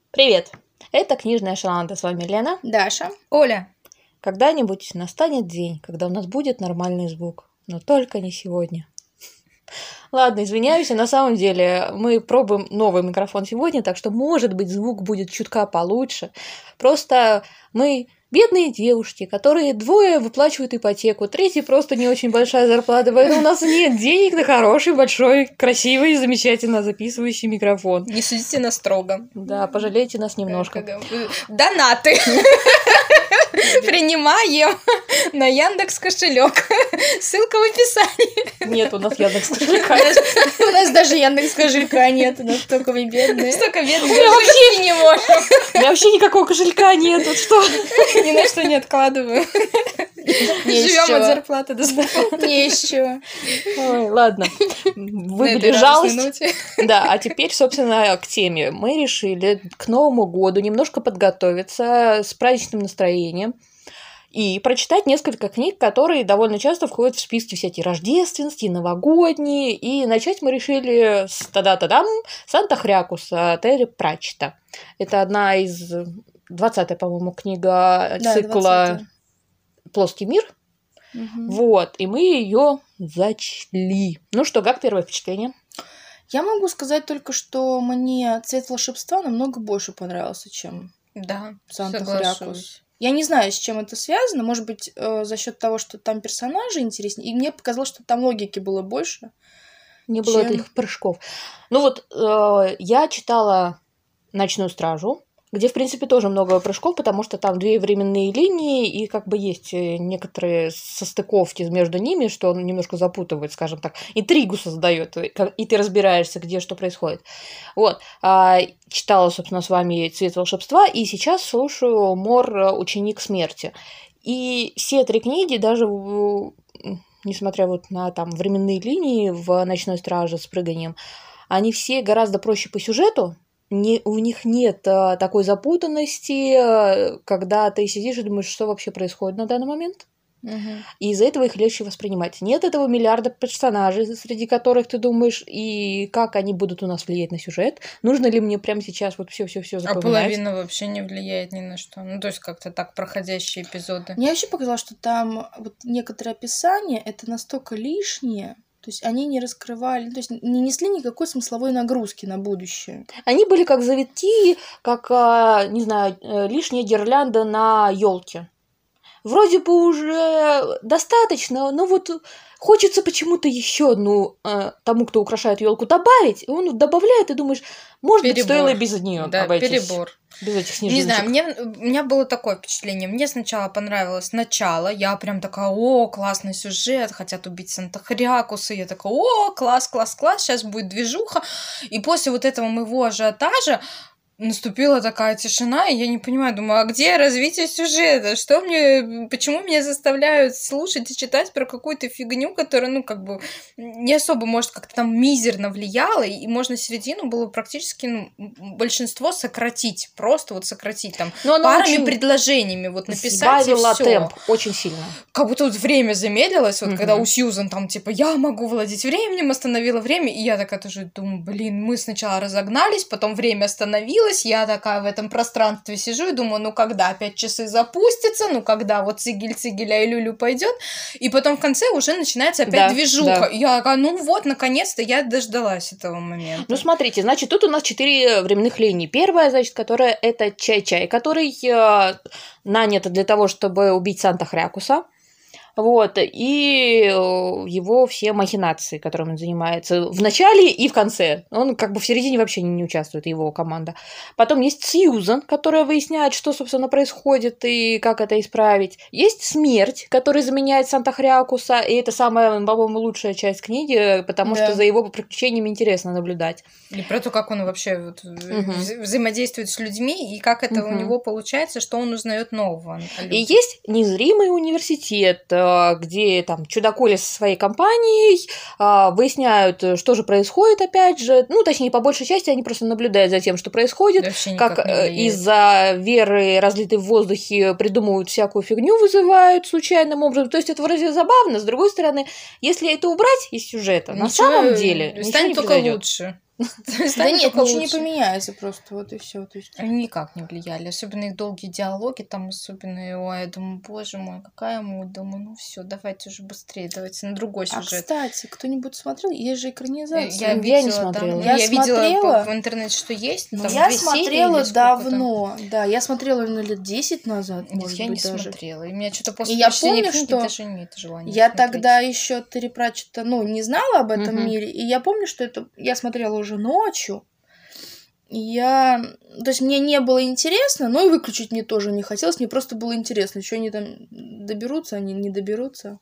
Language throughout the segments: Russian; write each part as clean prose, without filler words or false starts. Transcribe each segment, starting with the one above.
Привет! Это «Книжная шаланда». С вами Лена. Даша. Оля. Когда-нибудь настанет день, когда у нас будет нормальный звук. Но только не сегодня. Ладно, извиняюсь, на самом деле мы пробуем новый микрофон сегодня, так что, может быть, звук будет чутка получше. Просто мы бедные девушки, которые двое выплачивают ипотеку, третий просто не очень большая зарплата, поэтому у нас нет денег на хороший, большой, красивый, замечательно записывающий микрофон. Не судите нас строго. Да, пожалейте нас немножко. Донаты! Принимаем на Яндекс кошелек. Ссылка в описании. Нет, у нас Яндекс кошелька. У нас даже Яндекс кошелька нет, настолько мы бедные. Столько бедных вообще не можем. У меня вообще никакого кошелька нет, вот что? Ни на что не откладываю. Живем от зарплаты до зарплаты. Не еще. Ой, ладно, выбили жалость. Да, а теперь, собственно, к теме. Мы решили к Новому году немножко подготовиться с праздничным настроением и прочитать несколько книг, которые довольно часто входят в списки всякие рождественские, новогодние. И начать мы решили с «Та-да-та-дам» «Санта-Хрякуса» Терри Пратчетта. Это одна из 20-я, по-моему, книга цикла «Плоский мир». Угу. Вот, и мы ее зачли. Ну что, как первое впечатление? Я могу сказать только, что мне «Цвет волшебства» намного больше понравился, чем «Санта-Хрякус». Я не знаю, с чем это связано. Может быть, за счет того, что там персонажи интереснее. И мне показалось, что там логики было больше. Не было этих прыжков. Ну вот, я читала «Ночную стражу», где, в принципе, тоже много прыжков, потому что там две временные линии, и как бы есть некоторые состыковки между ними, что он немножко запутывает, скажем так, интригу создает, и ты разбираешься, где что происходит. Вот. Читала, собственно, с вами «Цвет волшебства», и сейчас слушаю «Мор. Ученик смерти». И все три книги, даже несмотря вот на там временные линии в «Ночной страже» с прыганием, они все гораздо проще по сюжету. У них нет такой запутанности, когда ты сидишь и думаешь, что вообще происходит на данный момент. Угу. И из-за этого их легче воспринимать. Нет этого миллиарда персонажей, среди которых ты думаешь, и как они будут у нас влиять на сюжет. Нужно ли мне прямо сейчас вот все запоминать? А половина вообще не влияет ни на что. Ну, то есть как-то так проходящие эпизоды. Мне вообще показалось, что там вот некоторые описания, это настолько лишнее. То есть они не раскрывали, то есть не несли никакой смысловой нагрузки на будущее. Они были как завитки, как, не знаю, лишняя гирлянда на елке. Вроде бы уже достаточно, но вот хочется почему-то еще одну тому, кто украшает елку, добавить. И он добавляет, и думаешь, может быть, стоило и без нее обойтись. Перебор. Без этих снежиночек. Не знаю, у меня было такое впечатление. Мне сначала понравилось начало. Я прям такая, классный сюжет, хотят убить Санта-Хрякуса. Я такая, класс, сейчас будет движуха. И после вот этого моего ажиотажа наступила такая тишина, и я не понимаю, думаю, а где развитие сюжета? Почему меня заставляют слушать и читать про какую-то фигню, которая, не особо, может, как-то там мизерно влияла, и можно середину было практически, большинство сократить, просто вот сократить там парами предложениями, вот написать и всё. Темп очень сильно. Как будто вот время замедлилось, вот когда у Сьюзан там, типа, я могу владеть временем, остановила время, и я такая тоже думаю, мы сначала разогнались, потом время остановилось, я такая в этом пространстве сижу и думаю, когда опять часы запустятся, когда вот цигель-цигеля и люлю пойдет, и потом в конце уже начинается опять движуха. Да. Я такая, наконец-то я дождалась этого момента. Ну, смотрите, значит, тут у нас 4 временных линии. Первая, значит, которая это Чай-Чай, который нанят для того, чтобы убить Санта-Хрякуса. Вот, и его все махинации, которыми он занимается в начале и в конце. Он как бы в середине вообще не участвует, его команда. Потом есть Сьюзан, которая выясняет, что, собственно, происходит и как это исправить. Есть Смерть, который заменяет Санта-Хрякуса, и это самая, по-моему, лучшая часть книги, потому что за его приключениями интересно наблюдать. И про то, как он вообще взаимодействует с людьми, и как это у него получается, что он узнает нового. И есть Незримый университет, где там чудакули со своей компанией выясняют, что же происходит, опять же. Ну, точнее, по большей части они просто наблюдают за тем, что происходит, как из-за веры, разлитой в воздухе, придумывают всякую фигню, вызывают случайным образом. То есть это вроде забавно. С другой стороны, если это убрать из сюжета, на самом деле станет только лучше. Да нет, ничего не поменяется просто, вот и все. Они никак не влияли, особенно их долгие диалоги, там особенно, ой, я думаю, боже мой, какая муть, думаю, ну все, давайте уже быстрее, давайте на другой сюжет. Кстати, кто-нибудь смотрел? Есть же экранизация. Я не смотрела. Я видела в интернете, что есть. Я смотрела давно, да, я смотрела лет 10 назад, может быть, даже. Я не смотрела, и меня что-то после я помню, что даже нет желания я тогда еще Терри Пратчетта, не знала об этом мире, и я помню, что это я смотрела уже ночью. То есть мне не было интересно, но и выключить мне тоже не хотелось, мне просто было интересно, что они там доберутся, они не доберутся.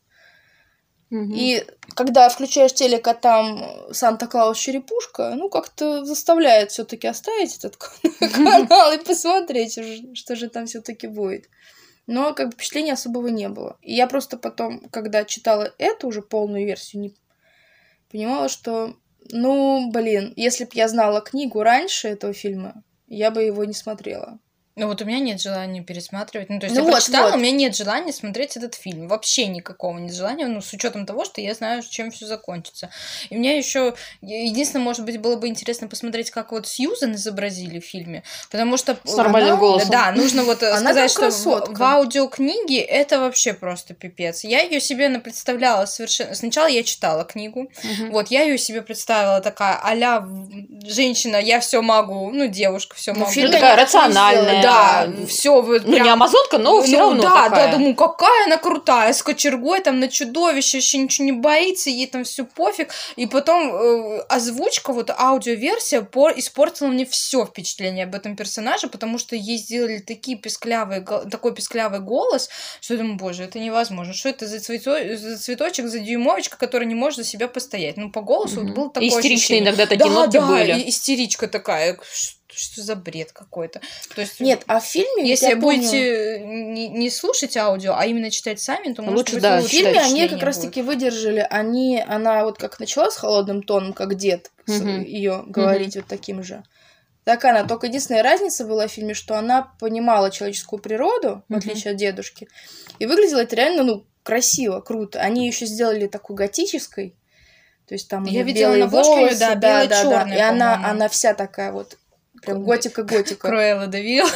И когда включаешь телек, а там Санта-Клаус-черепушка, как-то заставляет все-таки оставить этот канал и посмотреть, что же там все-таки будет. Но впечатления особого не было. И я просто потом, когда читала эту уже полную версию, не понимала, что, если бы я знала книгу раньше этого фильма, я бы его не смотрела. Ну вот у меня нет желания пересматривать. Я прочитала, у меня нет желания смотреть этот фильм. Вообще никакого нет желания, с учетом того, что я знаю, чем все закончится. И мне еще единственное, может быть, было бы интересно посмотреть, как Сьюзан изобразили в фильме. Потому что... С нормальным голосом. Да, нужно сказать, что в аудиокниге это вообще просто пипец. Я ее себе представляла совершенно... Сначала я читала книгу. Я ее себе представила такая а-ля женщина, я все могу. Девушка, все могу. Фильм такая рациональная. Да, все. Не амазонка, но все равно такая. Да, думаю, какая она крутая, с кочергой, там, на чудовище, вообще ничего не боится, ей там все пофиг. И потом озвучка, аудиоверсия испортила мне все впечатление об этом персонаже, потому что ей сделали такой песклявый голос, что я думаю, боже, это невозможно. Что это за цветочек, за дюймовочка, который не может за себя постоять? По голосу было такое истеричные иногда такие нотки были. Да, истеричка такая. Что за бред какой-то? То есть, нет, а в фильме... Если будете не слушать аудио, а именно читать сами, то лучше, да, в фильме они как раз-таки выдержали. Она как начала с холодным тоном, как дед ее говорить таким же. Так она. Только единственная разница была в фильме, что она понимала человеческую природу, в отличие от дедушки. И выглядело это реально, красиво, круто. Они еще сделали такой готической. То есть там я видела на волосы, да, бело-чёрная, и она вся такая прям готика-готика. Круэлла де Вил.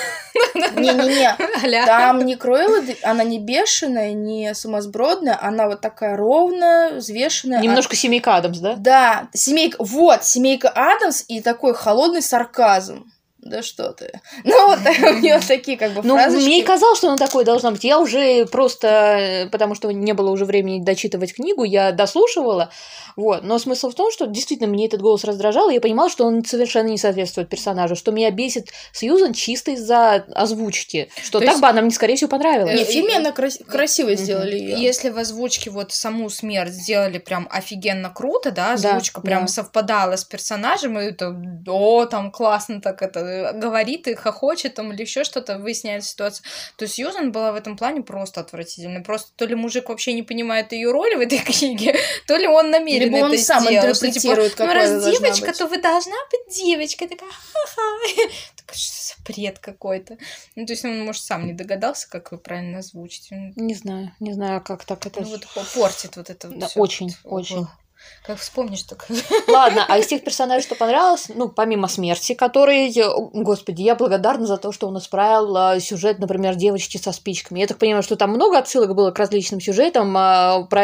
Не-не-не, там не Круэлла, она не бешеная, не сумасбродная, она такая ровная, взвешенная. Немножко семейка Адамс, да? Да, семейка Адамс и такой холодный сарказм. Да что ты. У нее такие фразочки. Мне казалось, что она такой должна быть. Я уже просто, потому что не было уже времени дочитывать книгу, я дослушивала. Но смысл в том, что действительно мне этот голос раздражал, и я понимала, что он совершенно не соответствует персонажу, что меня бесит Сьюзан чисто из-за озвучки, что так бы она мне, скорее всего, понравилась. Не, в фильме она красиво сделали ее. Если в озвучке саму смерть сделали прям офигенно круто, да, озвучка прям совпадала с персонажем, и это, там классно так это говорит и хохочет там или еще что-то, выясняет ситуацию, то Сьюзан была в этом плане просто отвратительной. Просто то ли мужик вообще не понимает ее роли в этой книге, то ли он намеренно либо он это сам сделал, интерпретирует, что, раз девочка, то вы должна быть девочкой. Такая, ха-ха. Так что за бред какой-то. То есть он, может, сам не догадался, как вы правильно озвучить. Не знаю, как так это... портит это да, всё. Очень. Как вспомнишь, так... Ладно, а из тех персонажей, что понравилось, помимо смерти, который, господи, я благодарна за то, что он исправил сюжет, например, девочки со спичками. Я так понимаю, что там много отсылок было к различным сюжетам, про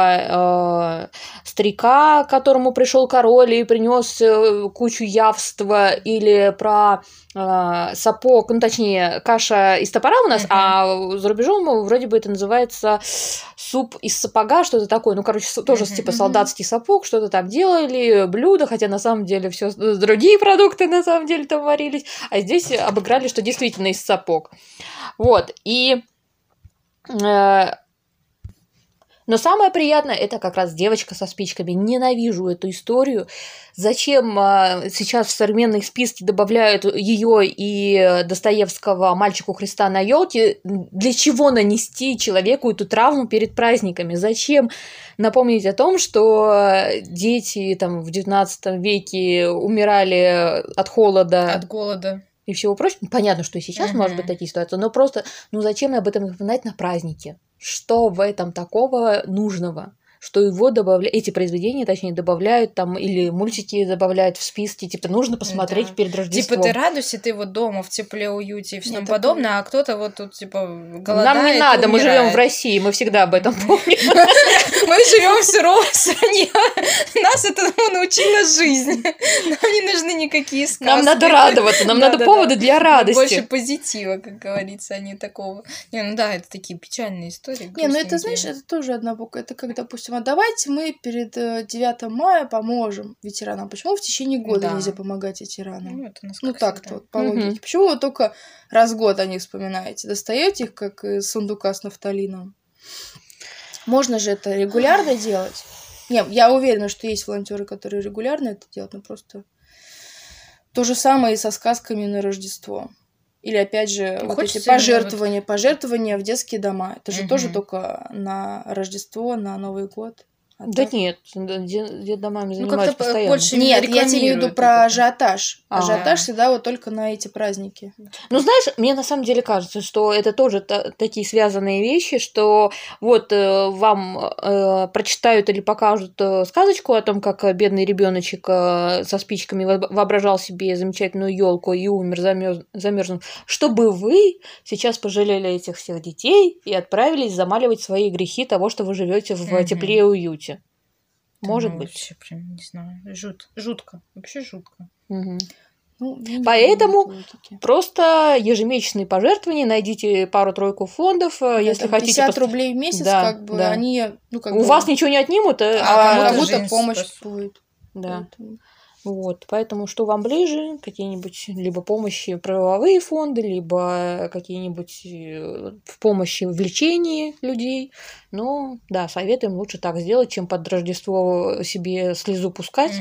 этого старика, к которому пришел король и принес кучу явства, или про сапог, точнее, каша из топора у нас, а за рубежом вроде бы это называется суп из сапога, что-то такое. Тоже типа солдатский сапог, что-то там делали, блюда, хотя на самом деле все другие продукты на самом деле там варились, а здесь обыграли, что действительно из сапог. И но самое приятное — это как раз девочка со спичками. Ненавижу эту историю. Зачем сейчас в современные списки добавляют ее и Достоевского «Мальчику Христа на елке»? Для чего нанести человеку эту травму перед праздниками? Зачем напомнить о том, что дети в XIX веке умирали от холода? От голода. И всего прочего. Понятно, что и сейчас может быть такие ситуации, но просто, зачем об этом напоминать на празднике? Что в этом такого нужного? что его эти произведения, точнее, добавляют там, или мультики добавляют в списки, типа, нужно посмотреть перед Рождеством. Типа, ты радуйся, ты вот дома в тепле, уюте и все тому подобное, а кто-то вот тут, типа, голодает. Нам не надо, мы живем в России, мы всегда об этом помним. Мы живем в суровой стране. Нас этому научила жизнь. Нам не нужны никакие сказки. Нам надо радоваться, нам надо поводы для радости. Больше позитива, как говорится, а не такого. Не, ну да, это такие печальные истории. Не, ну это, знаешь, это тоже однобоко. Это как, допустим, а давайте мы перед 9 мая поможем ветеранам. Почему в течение года нельзя помогать ветеранам? Ну так-то, вот, по логике. Почему вы только раз в год о них вспоминаете? Достаете их, как из сундука с нафталином? Можно же это регулярно делать. Не, я уверена, что есть волонтеры, которые регулярно это делают, но просто то же самое и со сказками на Рождество. Или, опять же, вот эти пожертвования в детские дома. Это же тоже только на Рождество, на Новый год. Да нет, детдомами занимаются постоянно. Больше нет, я тебе имею в виду про ажиотаж. Ажиотаж всегда вот только на эти праздники. Ну, знаешь, мне на самом деле кажется, что это тоже такие связанные вещи, что вот вам прочитают или покажут сказочку о том, как бедный ребеночек со спичками воображал себе замечательную елку и умер, замерзнув, чтобы вы сейчас пожалели этих всех детей и отправились замаливать свои грехи того, что вы живете в тепле и уюте. Может быть. Вообще прям, не знаю, жутко. Вообще жутко. Ну, поэтому просто ежемесячные пожертвования, найдите пару-тройку фондов, если хотите. 50 рублей в месяц, как бы, они... У вас ничего не отнимут, а кому-то помощь будет. Да. Вот, поэтому что вам ближе, какие-нибудь либо помощи правовые фонды, либо какие-нибудь в помощи в лечении людей. Но, да, советуем лучше так сделать, чем под Рождество себе слезу пускать.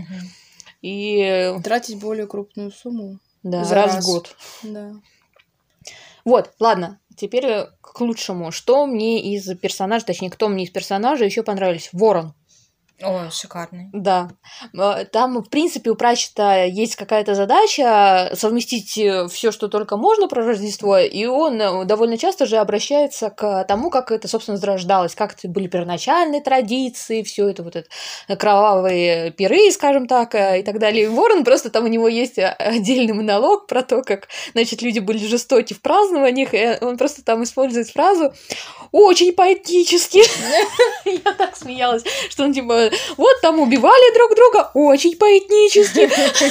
И тратить более крупную сумму. Да, раз в год. Да. Вот, ладно, теперь к лучшему. Что мне из персонажей, точнее, кто мне из персонажей еще понравились? Ворон. Ой, шикарный. Да. Там, в принципе, у Пратчетта есть какая-то задача совместить все, что только можно про Рождество, и он довольно часто же обращается к тому, как это, собственно, зарождалось, как это были первоначальные традиции, все это вот это кровавые пиры, скажем так, и так далее. И Ворон просто там у него есть отдельный монолог про то, как, значит, люди были жестоки в празднованиях, и он просто там использует фразу «очень поэтически». Я так смеялась, что он типа вот там убивали друг друга, очень поэтически.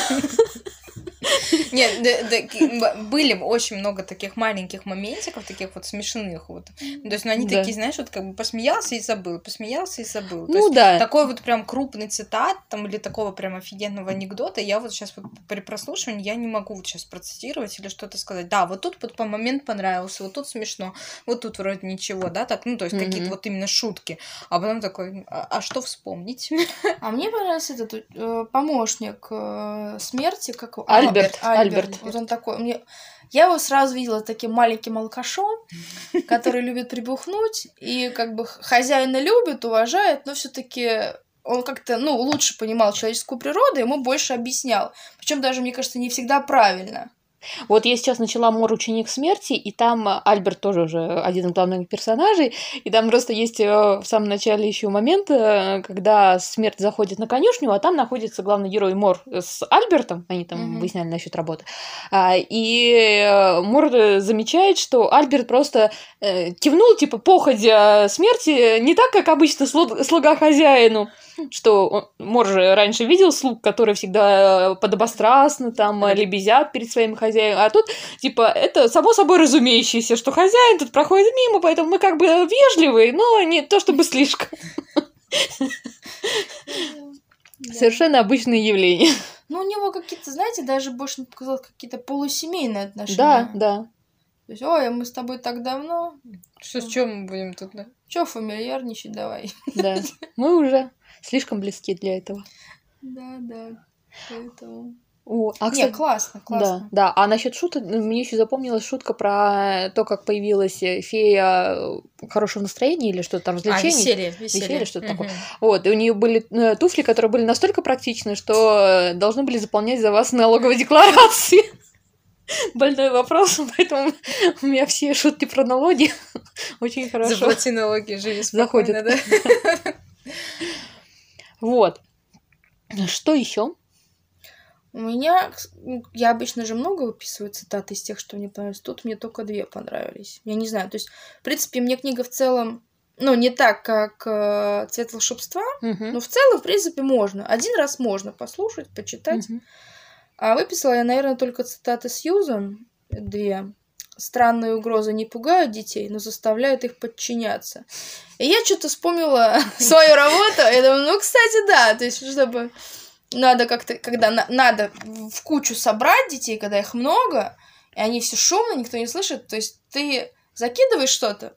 Нет, были очень много таких маленьких моментиков, таких вот смешных вот. То есть, ну, они такие, знаешь, вот как бы посмеялся и забыл. Ну да. Такой вот прям крупный цитат, там, или такого прям офигенного анекдота, я вот сейчас вот при прослушивании, я не могу вот сейчас процитировать или что-то сказать. Да, вот тут вот по момент понравился, вот тут смешно, вот тут вроде ничего, да, так, ну, то есть какие-то вот именно шутки. А потом такой, а что вспомнить? А мне понравился этот помощник смерти, как Альберт. Вот он такой. Я его сразу видела таким маленьким алкашом, который любит прибухнуть, и как бы хозяина любит, уважает, но все-таки он как-то, лучше понимал человеческую природу, ему больше объяснял. Причем даже, мне кажется, не всегда правильно. Вот я сейчас начала «Мор. Ученик смерти», и там Альберт тоже уже один из главных персонажей, и там просто есть в самом начале еще момент, когда смерть заходит на конюшню, а там находится главный герой Мор с Альбертом, они там выясняли насчет работы, и Мор замечает, что Альберт просто кивнул, типа, походя смерти, не так, как обычно слуга хозяину, что Мор же раньше видел слуг, которые всегда подобострастно там лебезят перед своим хозяином, а тут, типа, это само собой разумеющееся, что хозяин тут проходит мимо, поэтому мы как бы вежливые, но не то чтобы слишком. Совершенно обычное явление. Ну, у него какие-то, знаете, даже больше показалось какие-то полусемейные отношения. Да. То есть, ой, мы с тобой так давно. С чем мы будем тут? Чё фамильярничать, давай. Да, мы уже слишком близки для этого. Да, поэтому... Кстати, классно. Да. А насчет шуток, мне еще запомнилась шутка про то, как появилась фея хорошего настроения или что-то там, развлечений. Веселье, что-то такое. Вот, и у нее были туфли, которые были настолько практичны, что должны были заполнять за вас налоговые декларации. Больной вопрос, поэтому у меня все шутки про налоги очень хорошо. Заплати налоги, живи спокойно, да? Вот. Что еще? У меня, я обычно же много выписываю цитаты из тех, что мне понравились. Тут мне только 2 понравились. Я не знаю, то есть, в принципе, мне книга в целом, ну, не так, как «Цвет волшебства», но в целом, в принципе, можно. Один раз можно послушать, почитать. А выписала я, наверное, только цитаты Сьюзан, 2. «Странные угрозы не пугают детей, но заставляют их подчиняться». И я что-то вспомнила свою работу, и думаю, ну, кстати, да, то есть, чтобы... Надо как-то, когда надо в кучу собрать детей, когда их много, и они все шумно, никто не слышит, то есть ты закидываешь что-то,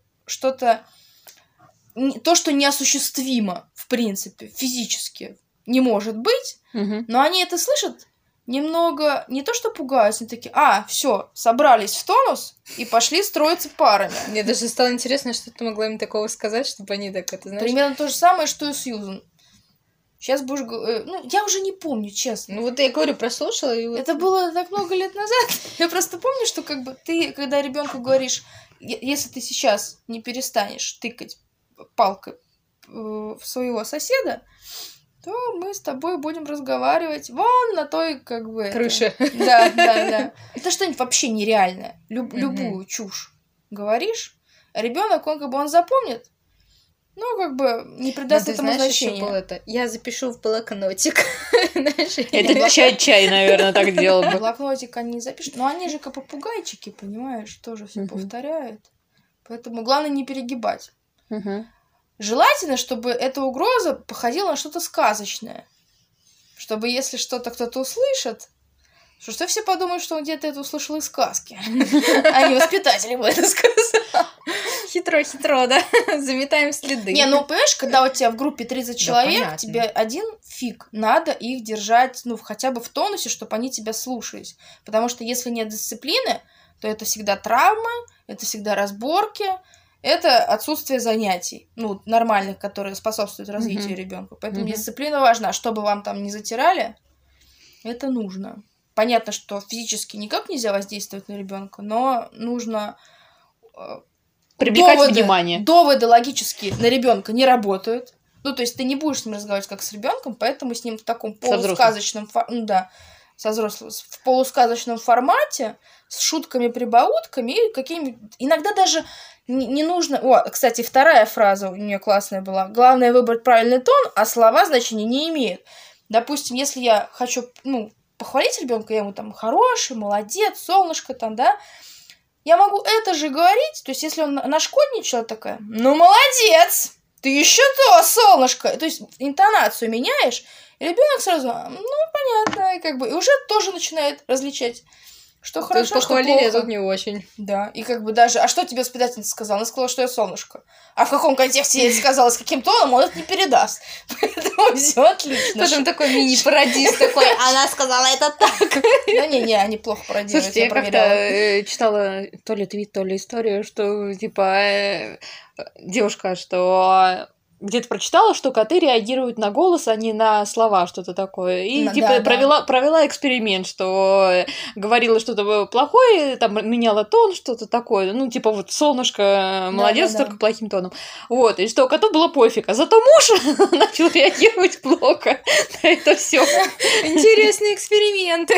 то, что неосуществимо, в принципе, физически не может быть, но они это слышат, немного, не то что пугаются, они такие, все, собрались в тонус и пошли строиться парами. Мне даже стало интересно, что ты могла им такого сказать, чтобы они так это, знаешь... Примерно то же самое, что и Сьюзан. Сейчас будешь... Ну, я уже не помню, честно. Ну, вот я говорю, прослушала, и вот... Это было так много лет назад. Я просто помню, что как бы ты, когда ребенку говоришь, если ты сейчас не перестанешь тыкать палкой в своего соседа, то мы с тобой будем разговаривать вон на той, как бы... крыше. Да. Это что-нибудь вообще нереальное. Любую чушь говоришь, а ребенок, он как бы он запомнит, ну, как бы, не придаст этому значения. Я запишу в блокнотик. Это чай, наверное, так делал бы. Блокнотик они запишут. Но они же как попугайчики, понимаешь, тоже все повторяют. Поэтому главное не перегибать. Желательно, чтобы эта угроза походила на что-то сказочное. Чтобы если что-то кто-то услышит, что все подумают, что он где-то это услышал из сказки. А не воспитатель ему это сказал. Хитро, да? Заметаем следы. Не, ну, понимаешь, когда у тебя в группе 30 человек, тебе один фиг, надо их держать, ну, хотя бы в тонусе, чтобы они тебя слушались. Потому что если нет дисциплины, то это всегда травмы, это всегда разборки, это отсутствие занятий, ну, нормальных, которые способствуют развитию ребенка. Поэтому дисциплина важна. Чтобы вам там не затирали, это нужно. Понятно, что физически никак нельзя воздействовать на ребенка, но нужно... Привлекать внимание. Доводы логические на ребенка не работают. Ну, то есть ты не будешь с ним разговаривать как с ребенком, поэтому с ним в таком полусказочном в полусказочном формате, с шутками-прибаутками и какими-нибудь... Иногда даже не нужно... О, кстати, вторая фраза у нее классная была. Главное выбрать правильный тон, а слова значения не имеют. Допустим, если я хочу, похвалить ребенка, я ему там хороший, молодец, солнышко там, да, я могу это же говорить, то есть если он нашкодничал, такая, ну молодец, ты еще то, солнышко, то есть интонацию меняешь, и ребенок сразу, понятно, и как бы, и уже тоже начинает различать, что то хорошо, что плохо. Похвалили, а тут не очень. Да, и как бы даже, а что тебе воспитательница сказала? Она сказала, что я солнышко. А в каком контексте я сказала, с каким тоном, он это не передаст. Поэтому все отлично. Потом такой мини-пародист такой, она сказала это так. Да не, они плохо пародируют. Слушайте, я как-то читала то ли твит, то ли историю, что, типа, девушка, что... где-то прочитала, что коты реагируют на голос, а не на слова, что-то такое. И, провела эксперимент, что говорила что-то плохое, там, меняла тон, что-то такое. Ну, типа, вот, солнышко, молодец, только плохим тоном. Вот, и что коту было пофиг. А зато муж начал реагировать плохо на это все. Интересные эксперименты.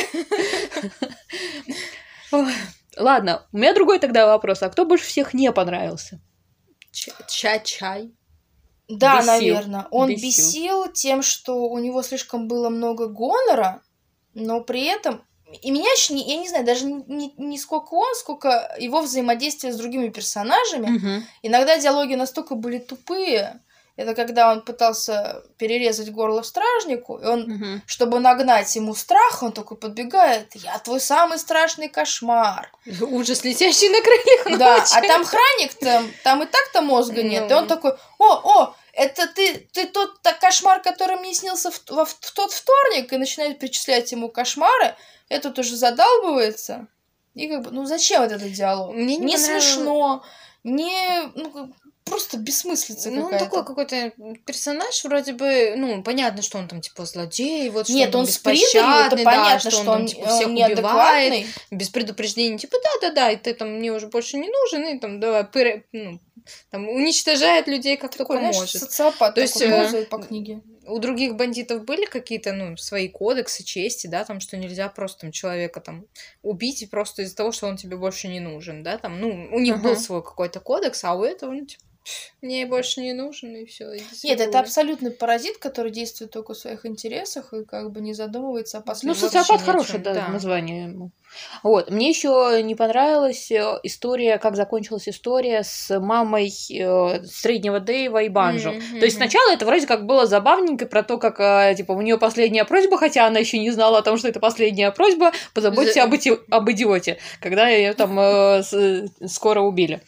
Ладно, у меня другой тогда вопрос. А кто больше всех не понравился? Чай. Да, наверное. Он бесил тем, что у него слишком было много гонора, но при этом... И меня, я не знаю, даже не сколько он, сколько его взаимодействие с другими персонажами. Иногда диалоги настолько были тупые. Это когда он пытался перерезать горло стражнику, и он, чтобы нагнать ему страх, он такой подбегает: «Я твой самый страшный кошмар». Ужас, летящий на крыльях ночи. Да, а там храник, там и так-то мозга нет. И он такой: о, это ты тот кошмар, который мне снился в тот вторник, и начинает перечислять ему кошмары. Этот уже задалбывается. И как бы, зачем этот диалог? Мне не смешно, просто бессмыслица какая-то. Он такой какой-то персонаж, вроде бы, понятно, что он там, типа, злодей, вот, нет, что он с придурью, это понятно, что он типа, всех убивает, без предупреждения, типа, да, и ты там мне уже больше не нужен, и там, давай, там уничтожает людей как такой, только может. Социопат. То есть по книге. У других бандитов были какие-то, свои кодексы чести, да, там, что нельзя просто там человека там убить и просто из-за того, что он тебе больше не нужен, да, там, у них был свой какой-то кодекс, а у этого, типа, мне больше не нужен, и все. Нет, это абсолютный паразит, который действует только в своих интересах и как бы не задумывается о последствиях. Социопат хорошее название ему. Вот. Мне еще не понравилась история, как закончилась история с мамой среднего Дэйва и Банджо. То есть сначала это вроде как было забавненько про то, как типа у нее последняя просьба, хотя она еще не знала о том, что это последняя просьба, позаботься об идиоте, когда ее там скоро убили.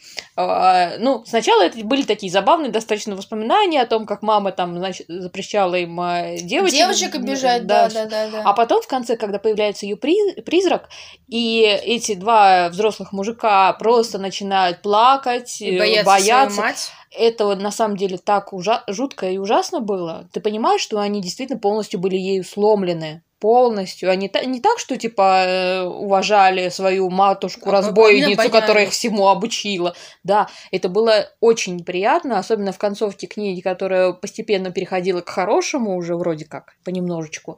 Сначала это были такие забавные достаточно воспоминания о том, как мама там, значит, запрещала им девочек обижать, да. А потом в конце, когда появляется ее призрак, и эти два взрослых мужика просто начинают плакать, и бояться. Свою мать. Это на самом деле так жутко и ужасно было. Ты понимаешь, что они действительно полностью были ею сломлены. Полностью. Они не так, что типа уважали свою матушку-разбойницу, которая их всему обучила. Да, это было очень неприятно, особенно в концовке книги, которая постепенно переходила к хорошему уже вроде как, понемножечку.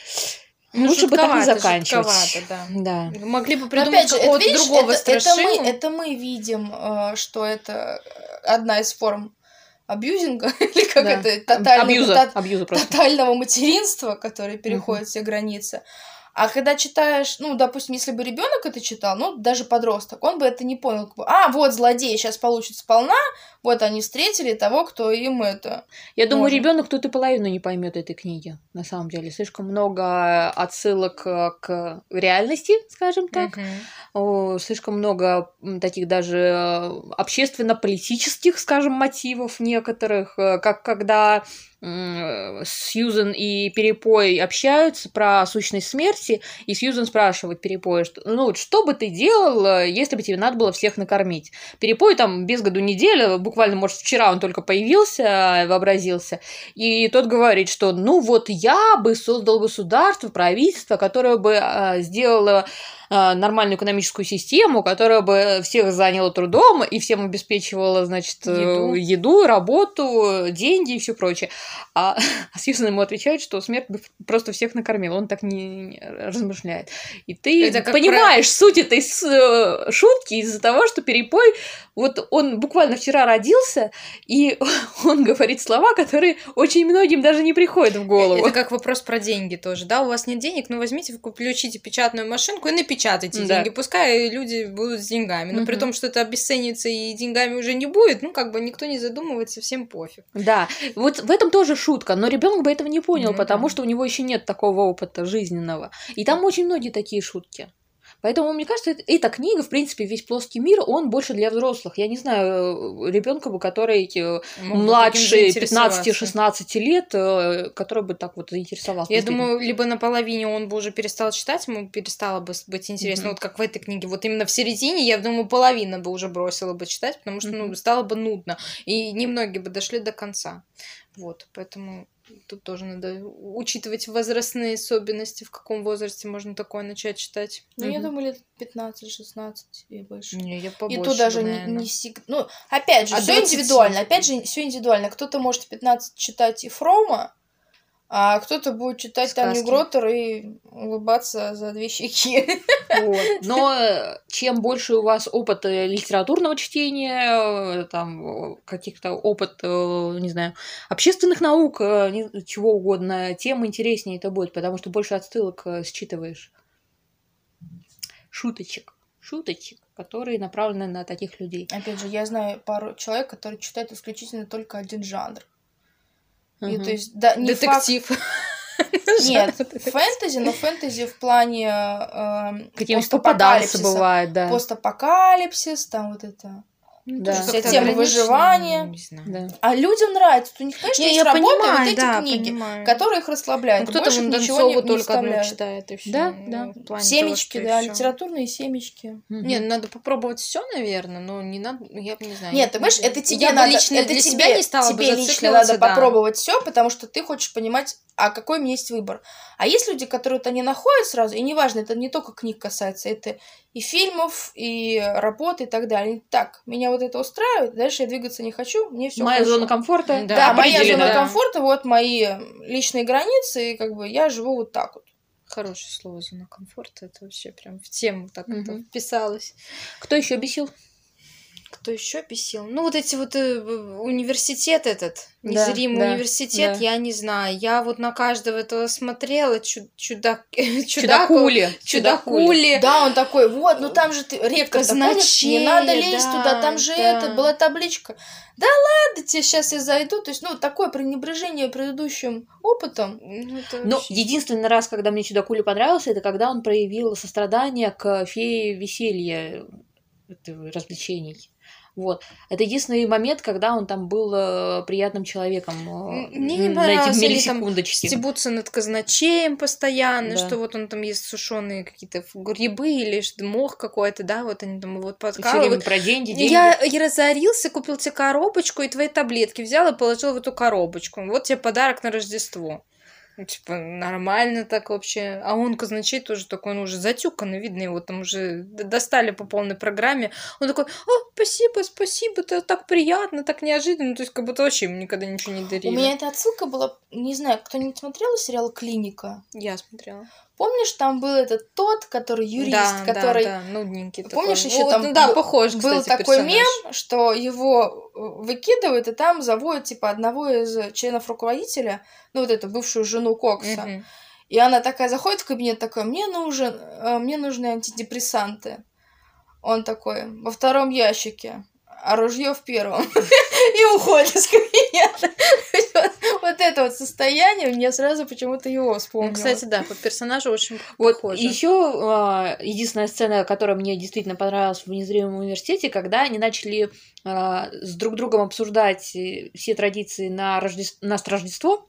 Лучше бы так не заканчивать. Да. Могли бы придумать какого-то другого страшилу. Это мы видим, что это одна из форм абьюзинга, или как это, тотального материнства, которое переходит все границы. А когда читаешь, допустим, если бы ребенок это читал, даже подросток, он бы это не понял. Вот злодей сейчас получит сполна, вот они встретили того, кто им это. Я думаю, ребенок тут и половину не поймет этой книги, на самом деле. Слишком много отсылок к реальности, скажем так. Слишком много таких даже общественно-политических, скажем, мотивов некоторых, как когда Сьюзен и Перепой общаются про сущность смерти, и Сьюзен спрашивает Перепоя, что бы ты делал, если бы тебе надо было всех накормить? Перепой там без году неделя, буквально, может, вчера он только появился, вообразился, и тот говорит, что я бы создал государство, правительство, которое бы сделало нормальную экономическую систему, которая бы всех заняла трудом и всем обеспечивала, значит, еду, работу, деньги и все прочее. А Сьюзен ему отвечает, что смерть бы просто всех накормила. Он так не размышляет. И ты понимаешь суть этой шутки из-за того, что Перепой, вот он буквально вчера родился, и он говорит слова, которые очень многим даже не приходят в голову. Это как вопрос про деньги тоже, да? У вас нет денег, возьмите, включите печатную машинку и напечатайте деньги. Пускай люди будут с деньгами. Но при том, что это обесценится и деньгами уже не будет, никто не задумывается, всем пофиг. Да, вот в этом тоже шутка, но ребенок бы этого не понял, потому что у него еще нет такого опыта жизненного. И там очень многие такие шутки. Поэтому, мне кажется, эта книга, в принципе, весь плоский мир, он больше для взрослых. Я не знаю ребенка бы, который младше 15-16 лет, который бы так вот заинтересовался. Я думаю, либо наполовине он бы уже перестал читать, ему перестало бы быть интересно. Вот как в этой книге. Вот именно в середине, я думаю, половина бы уже бросила бы читать, потому что стало бы нудно. И немногие бы дошли до конца. Вот, поэтому тут тоже надо учитывать возрастные особенности, в каком возрасте можно такое начать читать. Я думаю, лет 15-16 и больше. Не, я побольше. И то даже не опять же, все индивидуально. Кто-то может в 15 читать и Фрома, а кто-то будет читать сказки. Таню Гротер и улыбаться за 2 щеки. Вот. Но чем больше у вас опыт литературного чтения, там каких-то опыт, не знаю, общественных наук, чего угодно, тем интереснее это будет, потому что больше отсылок считываешь. Шуточек, которые направлены на таких людей. Опять же, я знаю пару человек, которые читают исключительно только один жанр. И, то есть, да, не детектив. Нет, фэнтези, но фэнтези в плане какие-нибудь попадался бывает, да. Постапокалипсис, там вот это. Вся тема выживания. Да. А людям нравится. У них, конечно, есть работа, вот эти книги, которые их расслабляют. Кто-то больше ничего не только одно читает, и все. Да. Семечки, литературные семечки. Нет, надо попробовать все, наверное, но не надо, я не знаю. Нет, ты понимаешь, это тебе надо, это для себя не стала бы тебе лично надо попробовать все, потому что ты хочешь понимать а какой у меня есть выбор. А есть люди, которые это не находят сразу, и неважно, это не только книг касается, это и фильмов, и работы, и так далее. Так, меня вот это устраивает, дальше я двигаться не хочу, мне все Моя хорошо. зона комфорта. Да, моя зона комфорта, вот мои личные границы, и как бы я живу вот так вот. Хорошее слово зона комфорта, это вообще прям в тему так это вписалось. Кто еще бесил? Кто еще бесил? Ну, вот эти вот университет этот, незримый университет, я не знаю. Я вот на каждого этого смотрела, чудакули. Да, он такой, вот, ну там же ты, ректор, не надо лезть туда, там же это, была табличка. Да ладно, тебе сейчас я зайду. То есть, ну, такое пренебрежение предыдущим опытом. Но единственный раз, когда мне чудакули понравился, это когда он проявил сострадание к фее веселья, развлечений. Вот. Это единственный момент, когда он там был приятным человеком. Мне не понравилось, или там стебутся над казначеем постоянно, что вот он там ест сушеные какие-то грибы или мох какой-то, да, вот они там вот подкалывают. Про деньги. Я разорился, купил тебе коробочку и твои таблетки взял и положил в эту коробочку. Вот тебе подарок на Рождество. Типа, нормально так вообще. А он, казначей, тоже такой, он уже затюканный, видно, его там уже достали по полной программе. Он такой, спасибо, это так приятно, так неожиданно. То есть, как будто вообще ему никогда ничего не дарили. У меня эта отсылка была, не знаю, кто-нибудь смотрел сериал «Клиника»? Я смотрела. Помнишь, там был этот тот, который юрист, который... Да, нудненький Помнишь, такой. еще там похож, был кстати, такой персонаж. мем, что его выкидывают, и там заводят, типа, одного из членов руководителя, ну, вот эту бывшую жену Кокса. И она такая заходит в кабинет, такая, мне нужны антидепрессанты. Он такой, во втором ящике, а ружье в первом. И уходит из кабинета. Вот это вот состояние, мне сразу почему-то его вспомнилось. Кстати, да, по персонажу очень похоже. Еще единственная сцена, которая мне действительно понравилась в «Незримом университете», когда они начали с друг другом обсуждать все традиции на Рождество.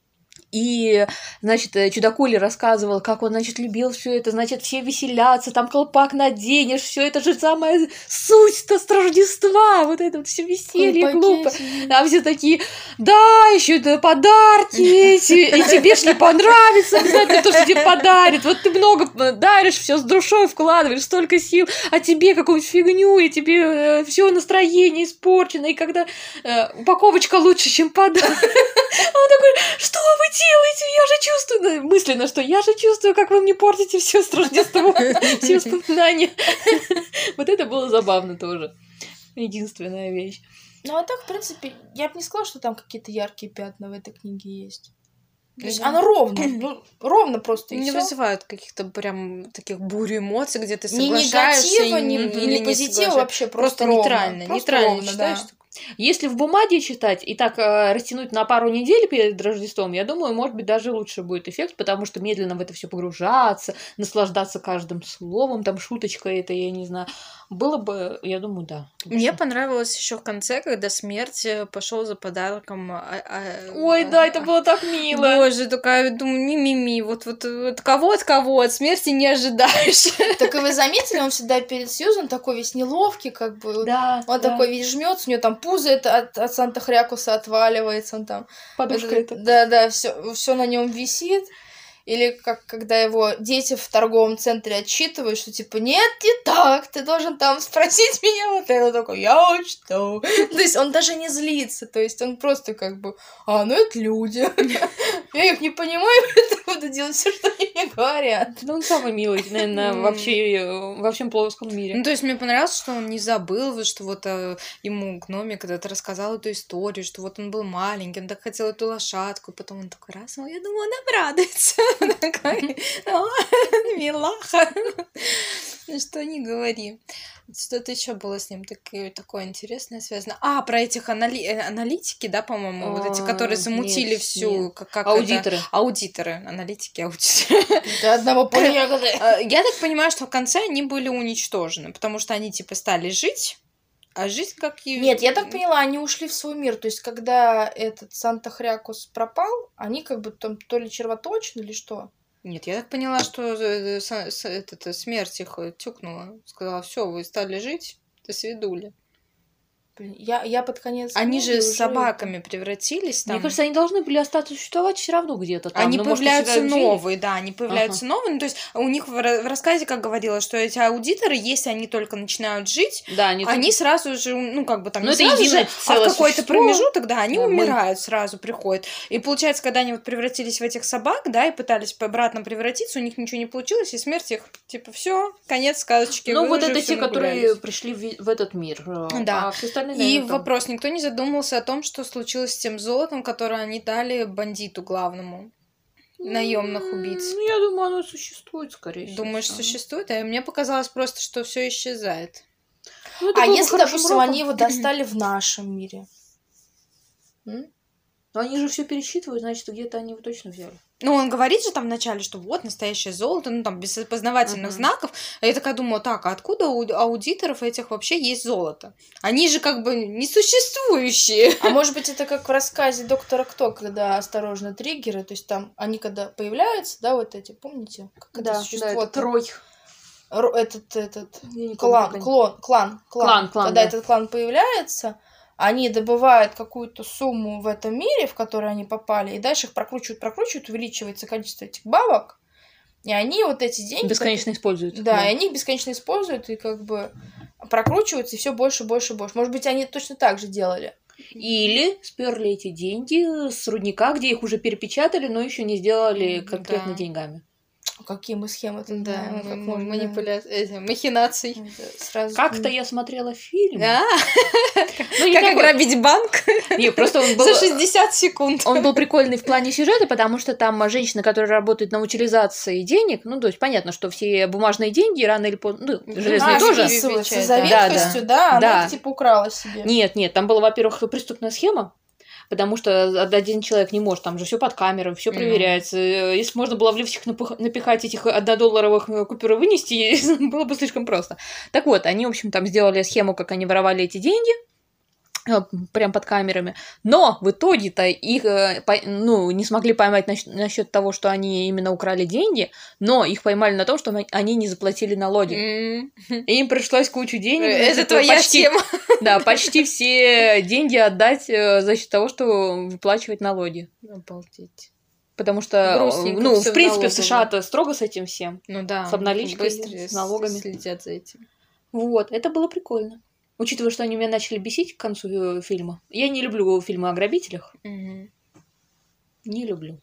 И, значит, чудакули рассказывал, как он, значит, любил все это, значит, все веселятся, там колпак наденешь, все это же самая суть-то с Рождества, вот это вот все веселье глупо. А все такие, да, еще это подарки эти, и тебе ж не понравится обязательно то, что тебе подарят. Вот ты много даришь, все с душой вкладываешь, столько сил, а тебе какую-нибудь фигню, и тебе все настроение испорчено, и когда упаковочка лучше, чем подарок. Он такой, что вы делаете? Я же чувствую, мысленно, что я же чувствую, как вы мне портите все с Рождеством, все воспоминания. Вот это было забавно тоже. Единственная вещь. Ну, а так, в принципе, я бы не сказала, что там какие-то яркие пятна в этой книге есть. То есть оно ровно просто, и не всё. вызывают каких-то прям таких бурю эмоций, где ты соглашаешься. Ни негатива, ни позитива, вообще просто нейтрально. Нейтрально считаешь? Да. Если в бумаге читать и так растянуть на пару недель перед Рождеством, я думаю, может быть, даже лучше будет эффект, потому что медленно в это все погружаться, наслаждаться каждым словом, там шуточка это, я не знаю. Было бы, я думаю, да. Мне понравилось еще в конце, когда смерть пошел за подарком. Ой, да, это было так мило. Боже, такая, думаю, ми-ми-ми, вот кого от кого, от смерти не ожидаешь. Так и вы заметили, он всегда перед Сьюзан такой весь неловкий, как бы. Да. Он такой весь жмется, у него там пузо это от Санта-Хрякуса отваливается, он там. Подушка это. Да, все на нем висит. Или как когда его дети в торговом центре отчитывают, что типа нет, не так, ты должен там спросить меня вот это. Он такой, я учту. То есть он даже не злится, то есть он просто как бы, ну это люди. Я их не понимаю, поэтому буду делать все, что они мне говорят. Ну он самый милый, наверное, во всем плоском мире. Ну то есть мне понравилось, что он не забыл, что вот ему гномик когда-то рассказал эту историю, что вот он был маленький, он так хотел эту лошадку, потом он такой раз, я думаю, он обрадуется. Такой, милаха. Ну что не говори. Что-то еще было с ним такое интересное связано. Про этих аналитики, да, по-моему, вот эти, которые замутили всю... Как аудиторы. Аудиторы. Аналитики, аудиторы. До одного поля. Я так понимаю, что в конце они были уничтожены, потому что они типа стали жить. А жизнь как... Нет, я так поняла, они ушли в свой мир. То есть, когда этот Санта-Хрякус пропал, они как бы там то ли червоточины, или что? Нет, я так поняла, что смерть их тюкнула. Сказала, все, вы стали жить, до свидули. Блин, я под конец... Они же с собаками превратились там. Мне кажется, они должны были остаться существовать все равно где-то там. Они появляются новые, да, они появляются новые. Ну, то есть у них в рассказе, как говорилось, что эти аудиторы, если они только начинают жить, да, они сразу же, ну, как бы там, не сразу же, а в какой-то промежуток, да, они умирают, мы... сразу приходят. И получается, когда они вот превратились в этих собак, да, и пытались обратно превратиться, у них ничего не получилось, и смерть их, типа, все, конец сказочки. Ну, вот это те, которые пришли в этот мир. Да. А все остальные, и вопрос, никто не задумался о том, что случилось с тем золотом, которое они дали бандиту главному. Наемных убийц. Ну, я думаю, оно существует, скорее всего. Думаешь, существует? А мне показалось просто, что все исчезает. Ну, а если, допустим, они его достали в нашем мире? Но они же все пересчитывают, значит, где-то они его точно взяли. Ну, он говорит же там вначале, что вот настоящее золото, ну, там, без опознавательных знаков. А я такая думаю, так, а откуда у аудиторов этих вообще есть золото? Они же как бы несуществующие. А может быть, это как в рассказе «Доктора Кто», когда осторожно триггеры, то есть там они когда появляются, да, вот эти, помните? Как да, это существо? Да, это трой. Этот клан. Когда да. этот клан появляется, они добывают какую-то сумму в этом мире, в который они попали, и дальше их прокручивают, увеличивается количество этих бабок, и они вот эти деньги... Бесконечно используют. Да, и они их бесконечно используют, и как бы прокручиваются, и все больше, больше, больше. Может быть, они точно так же делали. Или сперли эти деньги с рудника, где их уже перепечатали, но еще не сделали конкретно деньгами. Какие мы схемы-то знаем, как манипуляции, махинаций. Как-то я смотрела фильм. Как ограбить банк? Не, просто он был... За 60 секунд. Он был прикольный в плане сюжета, потому что там женщина, которая работает на утилизации денег, ну, то есть понятно, что все бумажные деньги рано или поздно, ну, железные тоже. За ветхостью, да, она их типа украла себе. Нет, там была, во-первых, преступная схема, потому что один человек не может, там же все под камерой, все проверяется. Если можно было в лифчик напихать этих 1-долларовых купюр и вынести, было бы слишком просто. Так вот, они, в общем, там сделали схему, как они воровали эти деньги, прям под камерами. Но в итоге-то их, не смогли поймать насчет того, что они именно украли деньги, но их поймали на том, что они не заплатили налоги. И им пришлось кучу денег. Это твоя тема. Да, почти все деньги отдать за счет того, что выплачивать налоги. Обалдеть. Потому что, в принципе, в США-то строго с этим всем. Ну да. С обналичкой, с налогами. Следят за этим. Вот, это было прикольно. Учитывая, что они меня начали бесить к концу фильма. Я не люблю фильмы о грабителях. Не люблю.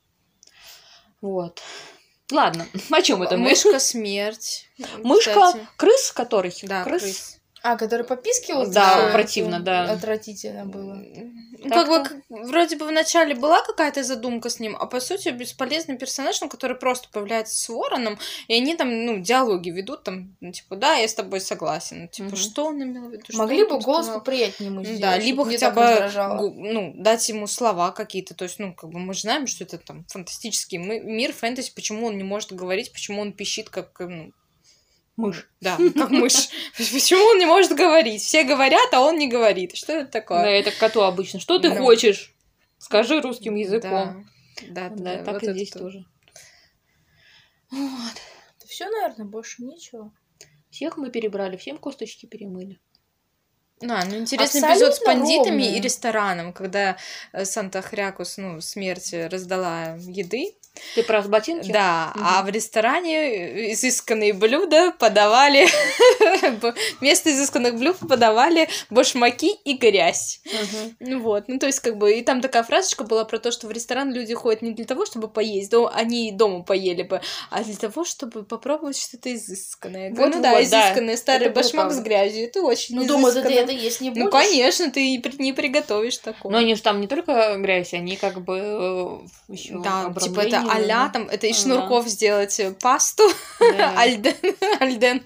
Вот. Ладно, о чем это мы? Мышка смерть. Мышка, крыс, который? Да, крыс. Который попискивал? Да, противно, да. Отвратительно было. Ну, как бы, вроде бы вначале была какая-то задумка с ним, а по сути бесполезный персонаж, который просто появляется с вороном, и они там, диалоги ведут, там, типа, да, я с тобой согласен. Типа, что он имел в виду? Могли бы голос поприятнее ему сделать. Да, либо хотя бы, дать ему слова какие-то. То есть, как бы мы же знаем, что это там фантастический мир, фэнтези, почему он не может говорить, почему он пищит, как, мышь. Да, как мышь. Почему он не может говорить? Все говорят, а он не говорит. Что это такое? Да, это коту обычно. Что ты хочешь? Скажи русским языком. Да, так и здесь тоже. Вот. Все, наверное, больше ничего. Всех мы перебрали, всем косточки перемыли. Интересный эпизод с бандитами и рестораном, когда Санта Хрякус, смерть раздала еды. Ты про ботинки? Да, а в ресторане изысканные блюда подавали... Вместо изысканных блюд подавали башмаки и грязь. Вот, то есть, как бы... И там такая фразочка была про то, что в ресторан люди ходят не для того, чтобы поесть, они дома поели бы, а для того, чтобы попробовать что-то изысканное. Вот, изысканное, старый башмак с грязью. Это очень изысканно. Дома ты это есть не будешь? Конечно, ты не приготовишь такого. Но они же там не только грязь, они как бы еще типа это а-ля, там, это из шнурков сделать пасту. Альден.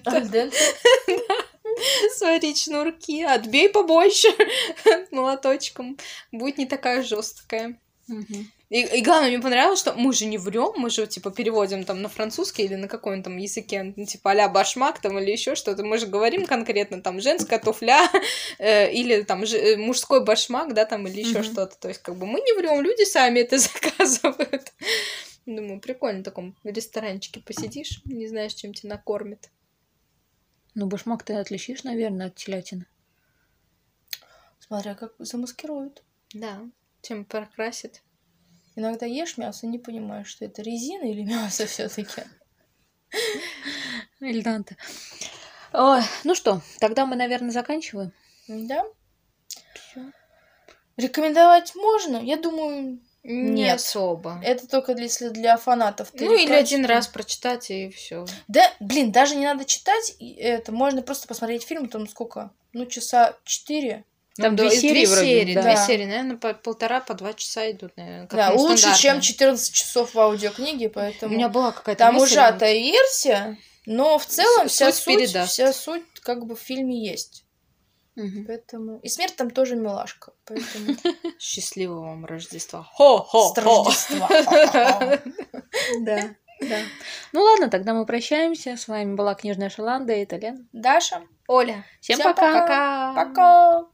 Сварить шнурки. Отбей побольше молоточком. Будет не такая жесткая. И главное, мне понравилось, что мы же не врем, мы же, типа, переводим там на французский или на каком-то там языке, типа, а-ля башмак там или еще что-то. Мы же говорим конкретно там женская туфля или там мужской башмак, да, там, или еще что-то. То есть, как бы мы не врем, люди сами это заказывают. Думаю, прикольно в таком ресторанчике посидишь, не знаешь, чем тебя накормят. Башмак ты отличишь, наверное, от телятины. Смотря как замаскируют. Да, чем прокрасят. Иногда ешь мясо, не понимаешь, что это резина или мясо все-таки. Эльданте. Ой, ну что, тогда мы, наверное, заканчиваем. Да. Всё. Рекомендовать можно? Я думаю, не особо. Это только если для фанатов. Ну, или один раз прочитать, и все. Да, блин, даже не надо читать. Это можно просто посмотреть фильм, там сколько? Ну, часа 4. Там 2 серии вроде. Две серии, наверное, по 1,5-2 часа идут, наверное. Да, лучше, чем 14 часов в аудиокниге, поэтому... У меня была какая-то там ужатая версия, но в целом вся суть как бы в фильме есть. Поэтому... И смерть там тоже милашка. Поэтому... Счастливого вам Рождества. С Рождества. Да. Ну ладно, тогда мы прощаемся. С вами была Книжная Шаланда, это Лена. Даша. Оля. Всем пока. Пока.